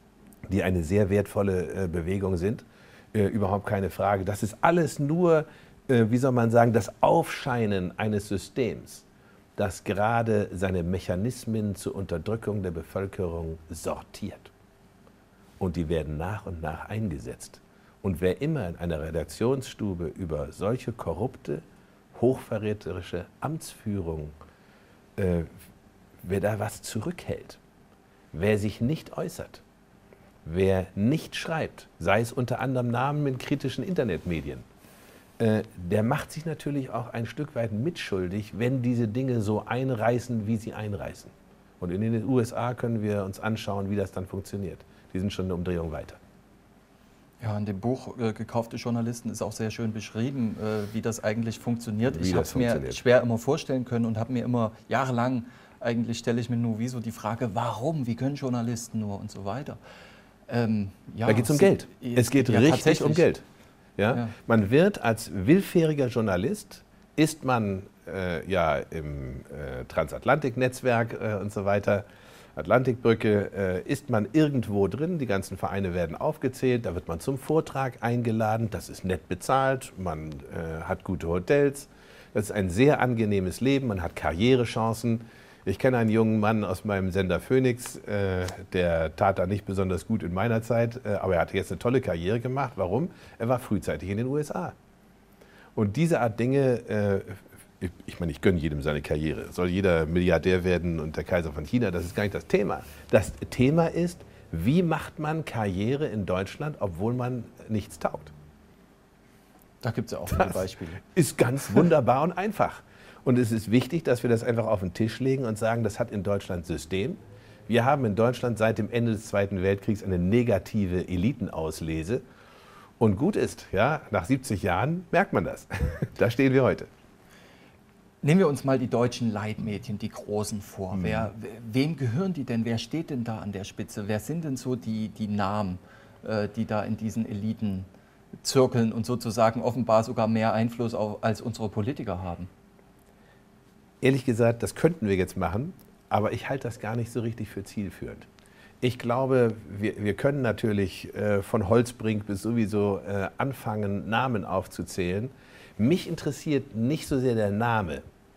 die eine sehr wertvolle äh, Bewegung sind. Äh, überhaupt keine Frage. Das ist alles nur, äh, wie soll man sagen, das Aufscheinen eines Systems, das gerade seine Mechanismen zur Unterdrückung der Bevölkerung sortiert. Und die werden nach und nach eingesetzt. Und wer immer in einer Redaktionsstube über solche korrupte, hochverräterische Amtsführung äh, wer da was zurückhält, wer sich nicht äußert, wer nicht schreibt, sei es unter anderem Namen in kritischen Internetmedien, äh, der macht sich natürlich auch ein Stück weit mitschuldig, wenn diese Dinge so einreißen, wie sie einreißen. Und in den U S A können wir uns anschauen, wie das dann funktioniert. Die sind schon eine Umdrehung weiter. Ja, in dem Buch äh, Gekaufte Journalisten ist auch sehr schön beschrieben, äh, wie das eigentlich funktioniert. Wie ich habe es mir schwer immer vorstellen können und habe mir immer jahrelang Eigentlich stelle ich mir nur wie so die Frage, warum, wie können Journalisten nur und so weiter. Ähm, ja, da geht es um Geld. Es geht ja, richtig um Geld. Ja? Ja. Man wird als willfähriger Journalist, ist man äh, ja im äh, Transatlantik-Netzwerk äh, und so weiter, Atlantikbrücke, äh, ist man irgendwo drin, die ganzen Vereine werden aufgezählt, da wird man zum Vortrag eingeladen, das ist nett bezahlt, man äh, hat gute Hotels, das ist ein sehr angenehmes Leben, man hat Karrierechancen. Ich kenne einen jungen Mann aus meinem Sender Phoenix, äh, der tat da nicht besonders gut in meiner Zeit, äh, aber er hat jetzt eine tolle Karriere gemacht. Warum? Er war frühzeitig in den U S A. Und diese Art Dinge, äh, ich, ich meine, ich gönne jedem seine Karriere. Soll jeder Milliardär werden und der Kaiser von China, das ist gar nicht das Thema. Das Thema ist, wie macht man Karriere in Deutschland, obwohl man nichts taugt? Da gibt es ja auch viele Beispiele. Ist ganz wunderbar und einfach. Und es ist wichtig, dass wir das einfach auf den Tisch legen und sagen, das hat in Deutschland System. Wir haben in Deutschland seit dem Ende des Zweiten Weltkriegs eine negative Elitenauslese. Und gut ist, ja, nach siebzig Jahren merkt man das. Da stehen wir heute. Nehmen wir uns mal die deutschen Leitmedien, die großen vor. Mhm. Wer, wem gehören die denn? Wer steht denn da an der Spitze? Wer sind denn so die, die Namen, äh, die da in diesen Eliten zirkeln und sozusagen offenbar sogar mehr Einfluss auf, als unsere Politiker haben? Ehrlich gesagt, das könnten wir jetzt machen, aber ich halte das gar nicht so richtig für zielführend. Ich glaube, wir, wir können natürlich äh, von Holzbrink bis sowieso äh, anfangen, Namen aufzuzählen. Mich interessiert nicht so sehr der Name.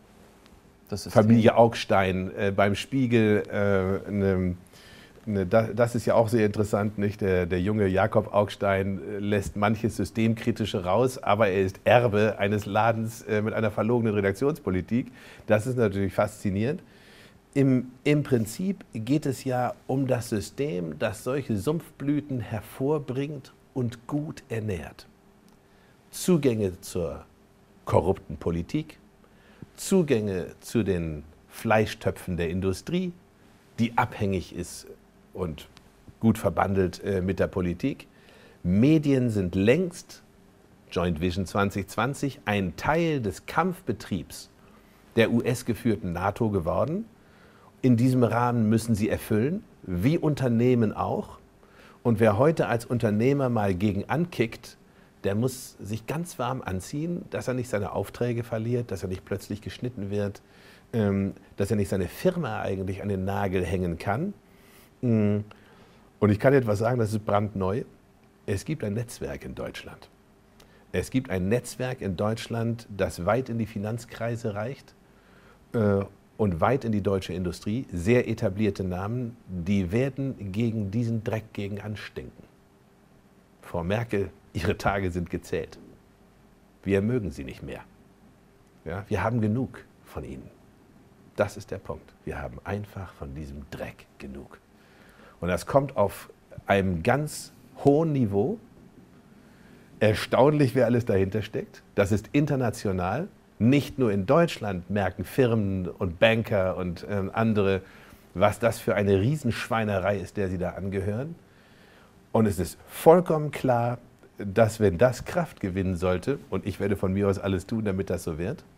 Das ist Familie Augstein, äh, beim Spiegel, äh, ne, ne, das ist ja auch sehr interessant, nicht? Der, der junge Jakob Augstein lässt manches Systemkritische raus, aber er ist Erbe eines Ladens äh, mit einer verlogenen Redaktionspolitik. Das ist natürlich faszinierend. Im, Im Prinzip geht es ja um das System, das solche Sumpfblüten hervorbringt und gut ernährt. Zugänge zur korrupten Politik, Zugänge zu den Fleischtöpfen der Industrie, die abhängig ist und gut verbandelt äh, mit der Politik. Medien sind längst, Joint Vision zwanzig zwanzig, ein Teil des Kampfbetriebs der U S-geführten NATO geworden. In diesem Rahmen müssen sie erfüllen, wie Unternehmen auch. Und wer heute als Unternehmer mal gegen ankickt, der muss sich ganz warm anziehen, dass er nicht seine Aufträge verliert, dass er nicht plötzlich geschnitten wird, ähm, dass er nicht seine Firma eigentlich an den Nagel hängen kann. Und ich kann etwas sagen, das ist brandneu. Es gibt ein Netzwerk in Deutschland. Es gibt ein Netzwerk in Deutschland, das weit in die Finanzkreise reicht äh, und weit in die deutsche Industrie. Sehr etablierte Namen, die werden gegen diesen Dreck gegen anstinken. Frau Merkel, Ihre Tage sind gezählt. Wir mögen Sie nicht mehr. Ja, wir haben genug von Ihnen. Das ist der Punkt. Wir haben einfach von diesem Dreck genug. Und das kommt auf einem ganz hohen Niveau. Erstaunlich, wer alles dahinter steckt. Das ist international. Nicht nur in Deutschland merken Firmen und Banker und äh, andere, was das für eine Riesenschweinerei ist, der sie da angehören. Und es ist vollkommen klar, dass wenn das Kraft gewinnen sollte, und ich werde von mir aus alles tun, damit das so wird,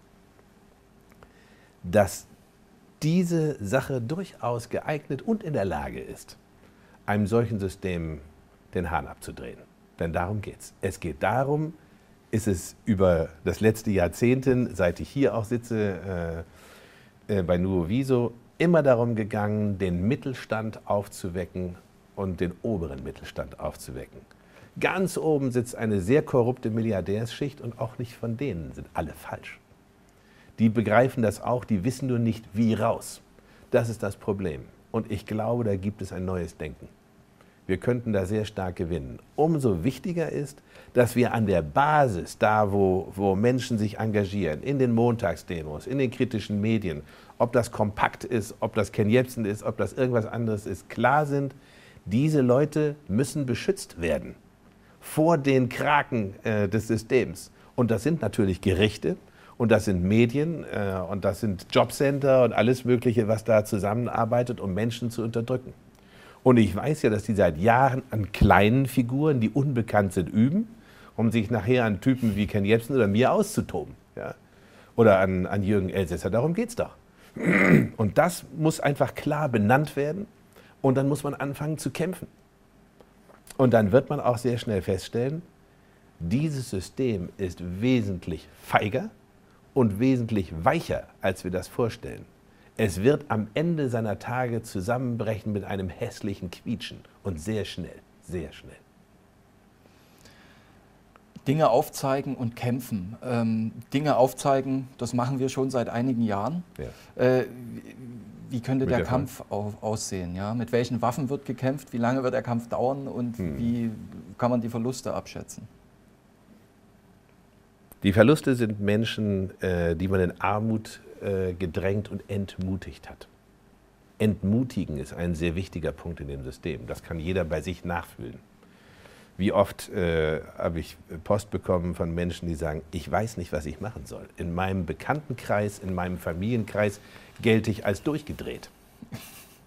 dass diese Sache durchaus geeignet und in der Lage ist, einem solchen System den Hahn abzudrehen. Denn darum geht's. Es geht darum, ist es über das letzte Jahrzehnt, seit ich hier auch sitze, äh, äh, bei Nuoviso, immer darum gegangen, den Mittelstand aufzuwecken und den oberen Mittelstand aufzuwecken. Ganz oben sitzt eine sehr korrupte Milliardärsschicht und auch nicht von denen sind alle falsch. Die begreifen das auch, die wissen nur nicht, wie raus. Das ist das Problem. Und ich glaube, da gibt es ein neues Denken. Wir könnten da sehr stark gewinnen. Umso wichtiger ist, dass wir an der Basis, da wo, wo Menschen sich engagieren, in den Montagsdemos, in den kritischen Medien, ob das Kompakt ist, ob das Ken Jebsen ist, ob das irgendwas anderes ist, klar sind, diese Leute müssen beschützt werden vor den Kraken äh, des Systems. Und das sind natürlich Gerichte und das sind Medien äh, und das sind Jobcenter und alles Mögliche, was da zusammenarbeitet, um Menschen zu unterdrücken. Und ich weiß ja, dass die seit Jahren an kleinen Figuren, die unbekannt sind, üben, um sich nachher an Typen wie Ken Jebsen oder mir auszutoben. Ja? Oder an, an Jürgen Elsässer, darum geht's doch. Und das muss einfach klar benannt werden und dann muss man anfangen zu kämpfen. Und dann wird man auch sehr schnell feststellen, dieses System ist wesentlich feiger und wesentlich weicher, als wir das vorstellen. Es wird am Ende seiner Tage zusammenbrechen mit einem hässlichen Quietschen und sehr schnell, sehr schnell. Dinge aufzeigen und kämpfen. Ähm, Dinge aufzeigen, das machen wir schon seit einigen Jahren. Ja. Äh, wie könnte der, der Kampf auf, aussehen? Ja? Mit welchen Waffen wird gekämpft? Wie lange wird der Kampf dauern? Und hm. wie kann man die Verluste abschätzen? Die Verluste sind Menschen, äh, die man in Armut äh, gedrängt und entmutigt hat. Entmutigen ist ein sehr wichtiger Punkt in dem System. Das kann jeder bei sich nachfühlen. Wie oft äh, habe ich Post bekommen von Menschen, die sagen, ich weiß nicht, was ich machen soll. In meinem Bekanntenkreis, in meinem Familienkreis gelte ich als durchgedreht.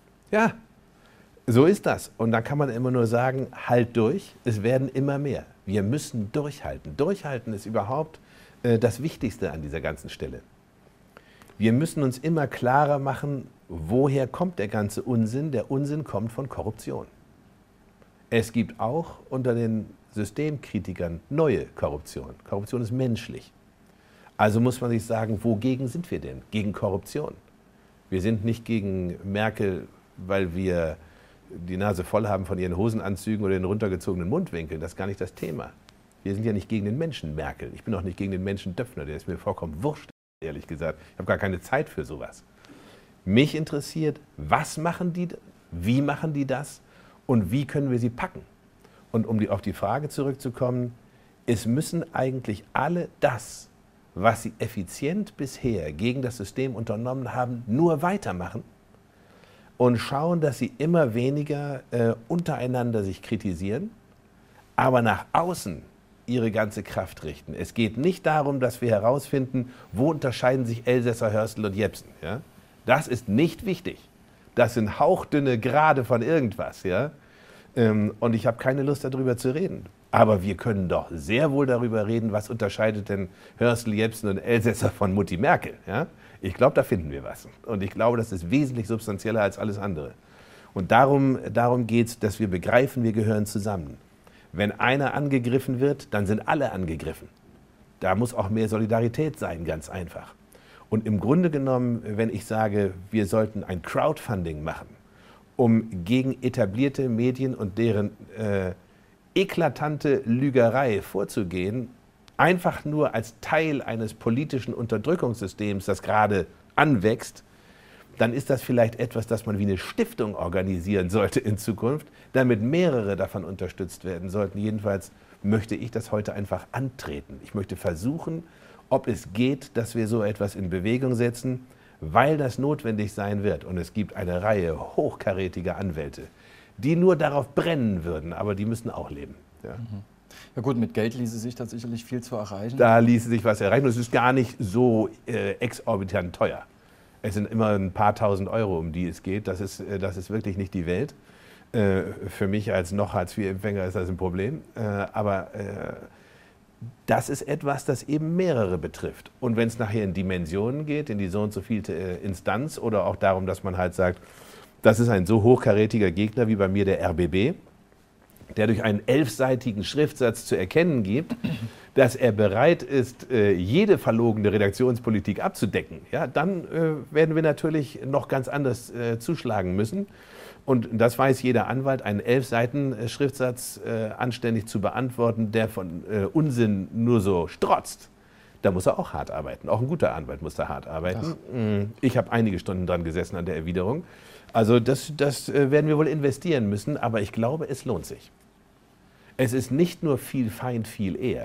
Ja, so ist das. Und dann kann man immer nur sagen, halt durch, es werden immer mehr. Wir Wir müssen durchhalten. Durchhalten ist überhaupt äh, das Wichtigste an dieser ganzen Stelle. Wir müssen uns immer klarer machen, woher kommt der ganze Unsinn? Der Unsinn kommt von Korruption. Es gibt auch unter den Systemkritikern neue Korruption. Korruption ist menschlich. Also muss man sich sagen, wogegen sind wir denn? Gegen Korruption. Wir sind nicht gegen Merkel, weil wir die Nase voll haben von ihren Hosenanzügen oder den runtergezogenen Mundwinkeln. Das ist gar nicht das Thema. Wir sind ja nicht gegen den Menschen Merkel. Ich bin auch nicht gegen den Menschen Döpfner. Der ist mir vollkommen wurscht, ehrlich gesagt. Ich habe gar keine Zeit für sowas. Mich interessiert, was machen die, wie machen die das und wie können wir sie packen? Und um die, auf die Frage zurückzukommen, es müssen eigentlich alle das, was sie effizient bisher gegen das System unternommen haben, nur weitermachen und schauen, dass sie immer weniger äh, untereinander sich kritisieren, aber nach außen ihre ganze Kraft richten. Es geht nicht darum, dass wir herausfinden, wo unterscheiden sich Elsässer, Hörstel und Jepsen. Ja? Das ist nicht wichtig. Das sind hauchdünne Grade von irgendwas. Ja? Ähm, und ich habe keine Lust, darüber zu reden. Aber wir können doch sehr wohl darüber reden, was unterscheidet denn Hörstel, Jepsen und Elsässer von Mutti Merkel. Ja? Ich glaube, da finden wir was. Und ich glaube, das ist wesentlich substanzieller als alles andere. Und darum, darum geht es, dass wir begreifen, wir gehören zusammen. Wenn einer angegriffen wird, dann sind alle angegriffen. Da muss auch mehr Solidarität sein, ganz einfach. Und im Grunde genommen, wenn ich sage, wir sollten ein Crowdfunding machen, um gegen etablierte Medien und deren äh, eklatante Lügerei vorzugehen, einfach nur als Teil eines politischen Unterdrückungssystems, das gerade anwächst, dann ist das vielleicht etwas, das man wie eine Stiftung organisieren sollte in Zukunft, damit mehrere davon unterstützt werden sollten. Jedenfalls möchte ich das heute einfach antreten. Ich möchte versuchen, ob es geht, dass wir so etwas in Bewegung setzen, weil das notwendig sein wird. Und es gibt eine Reihe hochkarätiger Anwälte, die nur darauf brennen würden, aber die müssen auch leben. Ja. Ja gut, mit Geld ließe sich da sicherlich viel zu erreichen. Da ließe sich was erreichen und es ist gar nicht so äh, exorbitant teuer. Es sind immer ein paar tausend Euro, um die es geht. Das ist, das ist wirklich nicht die Welt. Äh, für mich als noch Hartz vier Empfänger ist das ein Problem. Äh, aber äh, das ist etwas, das eben mehrere betrifft. Und wenn es nachher in Dimensionen geht, in die so und so vielte äh, Instanz oder auch darum, dass man halt sagt, das ist ein so hochkarätiger Gegner wie bei mir der R B B, der durch einen elfseitigen Schriftsatz zu erkennen gibt, dass er bereit ist, jede verlogene Redaktionspolitik abzudecken, ja, dann werden wir natürlich noch ganz anders zuschlagen müssen. Und das weiß jeder Anwalt, einen elf Seiten Schriftsatz anständig zu beantworten, der von Unsinn nur so strotzt. Da muss er auch hart arbeiten. Auch ein guter Anwalt muss da hart arbeiten. Ach. Ich habe einige Stunden dran gesessen an der Erwiderung. Also das, das werden wir wohl investieren müssen, aber ich glaube, es lohnt sich. Es ist nicht nur viel Feind, viel eher.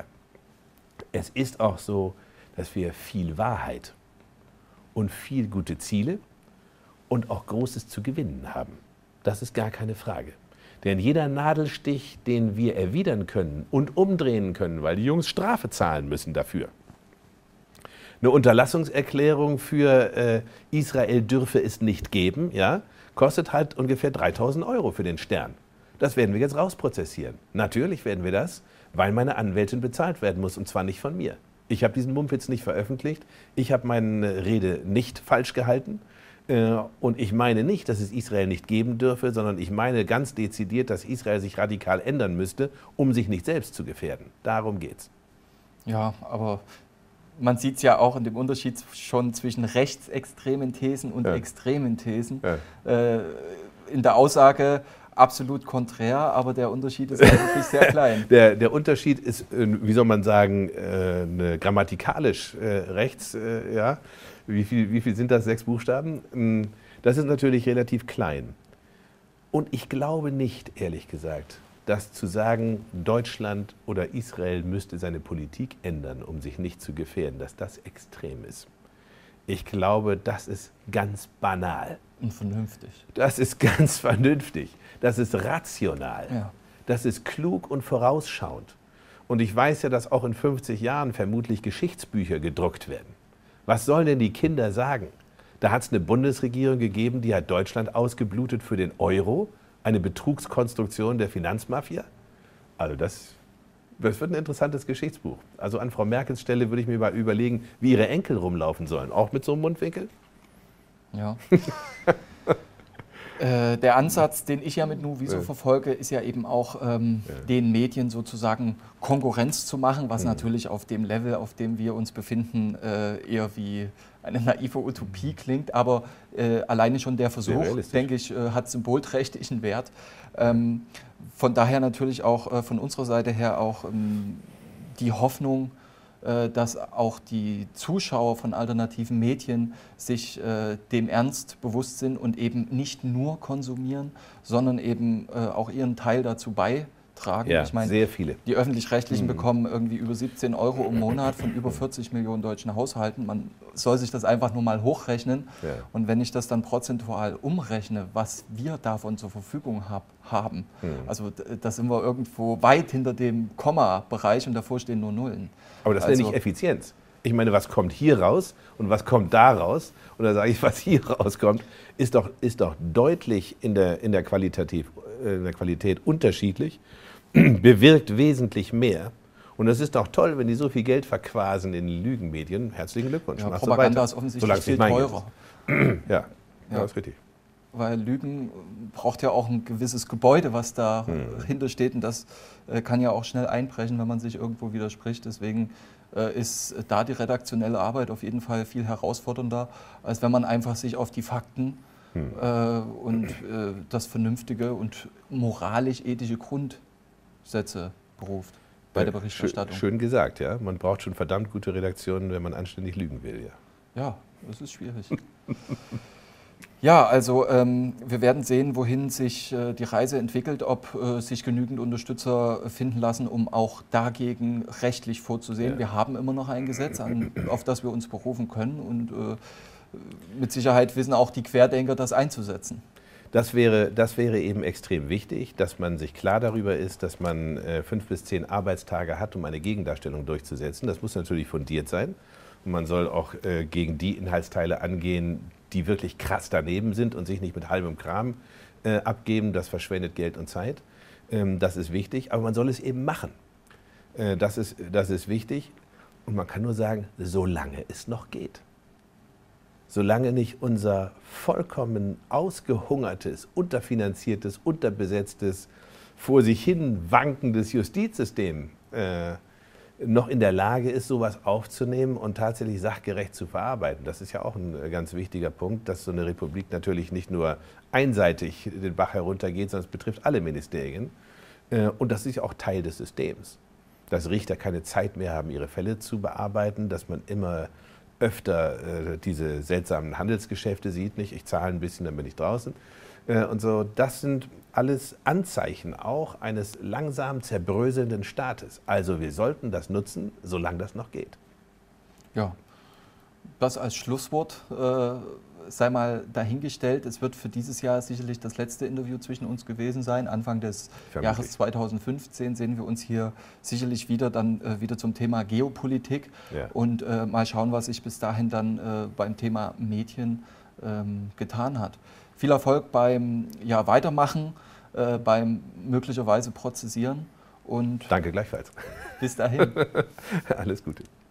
Es ist auch so, dass wir viel Wahrheit und viel gute Ziele und auch Großes zu gewinnen haben. Das ist gar keine Frage. Denn jeder Nadelstich, den wir erwidern können und umdrehen können, weil die Jungs Strafe zahlen müssen dafür. Eine Unterlassungserklärung für äh, Israel dürfe es nicht geben, ja, kostet halt ungefähr dreitausend Euro für den Stern. Das werden wir jetzt rausprozessieren. Natürlich werden wir das, weil meine Anwältin bezahlt werden muss, und zwar nicht von mir. Ich habe diesen Mumpitz nicht veröffentlicht, ich habe meine Rede nicht falsch gehalten äh, und ich meine nicht, dass es Israel nicht geben dürfe, sondern ich meine ganz dezidiert, dass Israel sich radikal ändern müsste, um sich nicht selbst zu gefährden. Darum geht's. Ja, aber man sieht es ja auch in dem Unterschied schon zwischen rechtsextremen Thesen und ja. extremen Thesen. Ja. Äh, in der Aussage absolut konträr, aber der Unterschied ist wirklich sehr klein. Der, der Unterschied ist, wie soll man sagen, äh, grammatikalisch äh, rechts, äh, ja. Wie viel, wie viel sind das? Sechs Buchstaben? Das ist natürlich relativ klein. Und ich glaube nicht, ehrlich gesagt, dass zu sagen, Deutschland oder Israel müsste seine Politik ändern, um sich nicht zu gefährden, dass das extrem ist. Ich glaube, das ist ganz banal. Und vernünftig. Das ist ganz vernünftig. Das ist rational. Ja. Das ist klug und vorausschauend. Und ich weiß ja, dass auch in fünfzig Jahren vermutlich Geschichtsbücher gedruckt werden. Was sollen denn die Kinder sagen? Da hat es eine Bundesregierung gegeben, die hat Deutschland ausgeblutet für den Euro, eine Betrugskonstruktion der Finanzmafia. Also das Das wird ein interessantes Geschichtsbuch. Also an Frau Merkels Stelle würde ich mir mal überlegen, wie ihre Enkel rumlaufen sollen. Auch mit so einem Mundwinkel? Ja. äh, der Ansatz, den ich ja mit Nuviso ja. verfolge, ist ja eben auch, ähm, ja. den Medien sozusagen Konkurrenz zu machen, was mhm. natürlich auf dem Level, auf dem wir uns befinden, äh, eher wie eine naive Utopie klingt. Aber äh, alleine schon der Versuch, denke ich, äh, hat symbolträchtigen Wert. Ähm, von daher natürlich auch äh, von unserer Seite her auch ähm, die Hoffnung, äh, dass auch die Zuschauer von alternativen Medien sich äh, dem Ernst bewusst sind und eben nicht nur konsumieren, sondern eben äh, auch ihren Teil dazu beitragen. Ja, ich meine, sehr viele. Die Öffentlich-Rechtlichen mhm. bekommen irgendwie über siebzehn Euro im Monat von über vierzig Millionen deutschen Haushalten. Man soll sich das einfach nur mal hochrechnen. Ja. Und wenn ich das dann prozentual umrechne, was wir davon zur Verfügung hab, haben, mhm. also da sind wir irgendwo weit hinter dem Komma-Bereich und davor stehen nur Nullen. Aber das also, nenne ich Effizienz. Ich meine, was kommt hier raus und was kommt da raus? Und da sage ich, was hier rauskommt, ist doch, ist doch deutlich in der, in der, Qualitativ, in der Qualität unterschiedlich, bewirkt wesentlich mehr. Und es ist doch toll, wenn die so viel Geld verquasen in Lügenmedien. Herzlichen Glückwunsch. Ja, Propaganda ist offensichtlich viel teurer. Ja, ja, das ist richtig. Weil Lügen braucht ja auch ein gewisses Gebäude, was dahinter hm. steht. Und das äh, kann ja auch schnell einbrechen, wenn man sich irgendwo widerspricht. Deswegen äh, ist da die redaktionelle Arbeit auf jeden Fall viel herausfordernder, als wenn man einfach sich auf die Fakten hm. äh, und äh, das vernünftige und moralisch-ethische Grundsätze beruft bei der Berichterstattung. Schön, schön gesagt, ja. Man braucht schon verdammt gute Redaktionen, wenn man anständig lügen will, ja. Ja, das ist schwierig. Ja, also ähm, wir werden sehen, wohin sich äh, die Reise entwickelt, ob äh, sich genügend Unterstützer finden lassen, um auch dagegen rechtlich vorzusehen. Ja. Wir haben immer noch ein Gesetz, an, auf das wir uns berufen können und äh, mit Sicherheit wissen auch die Querdenker, das einzusetzen. Das wäre, das wäre eben extrem wichtig, dass man sich klar darüber ist, dass man äh, fünf bis zehn Arbeitstage hat, um eine Gegendarstellung durchzusetzen. Das muss natürlich fundiert sein. Und man soll auch äh, gegen die Inhaltsteile angehen, die wirklich krass daneben sind und sich nicht mit halbem Kram äh, abgeben. Das verschwendet Geld und Zeit. Ähm, das ist wichtig, aber man soll es eben machen. Äh, das ist, das ist wichtig. Und man kann nur sagen, solange es noch geht. Solange nicht unser vollkommen ausgehungertes, unterfinanziertes, unterbesetztes, vor sich hin wankendes Justizsystem äh, noch in der Lage ist, sowas aufzunehmen und tatsächlich sachgerecht zu verarbeiten. Das ist ja auch ein ganz wichtiger Punkt, dass so eine Republik natürlich nicht nur einseitig den Bach heruntergeht, sondern es betrifft alle Ministerien. Äh, und das ist ja auch Teil des Systems. Dass Richter keine Zeit mehr haben, ihre Fälle zu bearbeiten, dass man immer öfter äh, diese seltsamen Handelsgeschäfte sieht, nicht, ich zahle ein bisschen, dann bin ich draußen. Äh, und so, das sind alles Anzeichen auch eines langsam zerbröselnden Staates. Also wir sollten das nutzen, solange das noch geht. Ja, das als Schlusswort äh, sei mal dahingestellt. Es wird für dieses Jahr sicherlich das letzte Interview zwischen uns gewesen sein. Anfang des Jahres zweitausendfünfzehn sehen wir uns hier sicherlich wieder, dann äh, wieder zum Thema Geopolitik ja. und äh, mal schauen, was sich bis dahin dann äh, beim Thema Medien ähm, getan hat. Viel Erfolg beim ja, Weitermachen, äh, beim möglicherweise Prozessieren und danke gleichfalls. Bis dahin. Alles Gute.